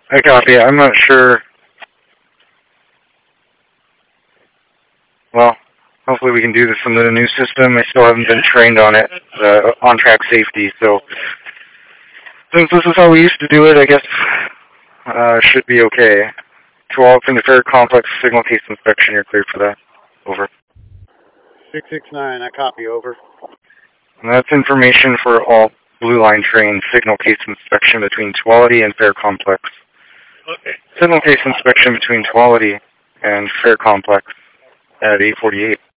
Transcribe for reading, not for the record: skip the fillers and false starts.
I copy. I'm not sure. Well, hopefully we can do this under the new system. I still haven't been trained on it, on-track safety. So since this is how we used to do it, I guess should be okay. To all from the Fair Complex signal case inspection, you're cleared for that. Over. 669, I copy, over. And that's information for all Blue Line train signal case inspection between Tuolity and Fair Complex. Okay. Signal case inspection between Tuolity and Fair Complex at 8:48.